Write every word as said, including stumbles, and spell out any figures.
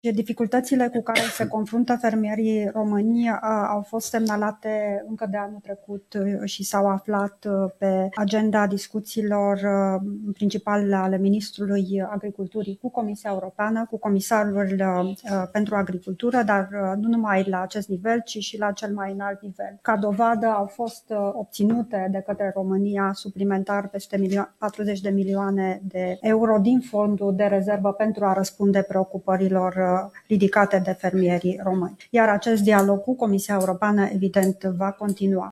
Dificultățile cu care se confruntă fermierii români au fost semnalate încă de anul trecut și s-au aflat pe agenda discuțiilor principale ale Ministrului Agriculturii cu Comisia Europeană, cu Comisarul pentru Agricultură, dar nu numai la acest nivel, ci și la cel mai înalt nivel. Ca dovadă au fost obținute de către România suplimentar peste patruzeci de milioane de euro din fondul de rezervă pentru a răspunde preocupărilor ridicate de fermierii români. Iar acest dialog cu Comisia Europeană, evident, va continua.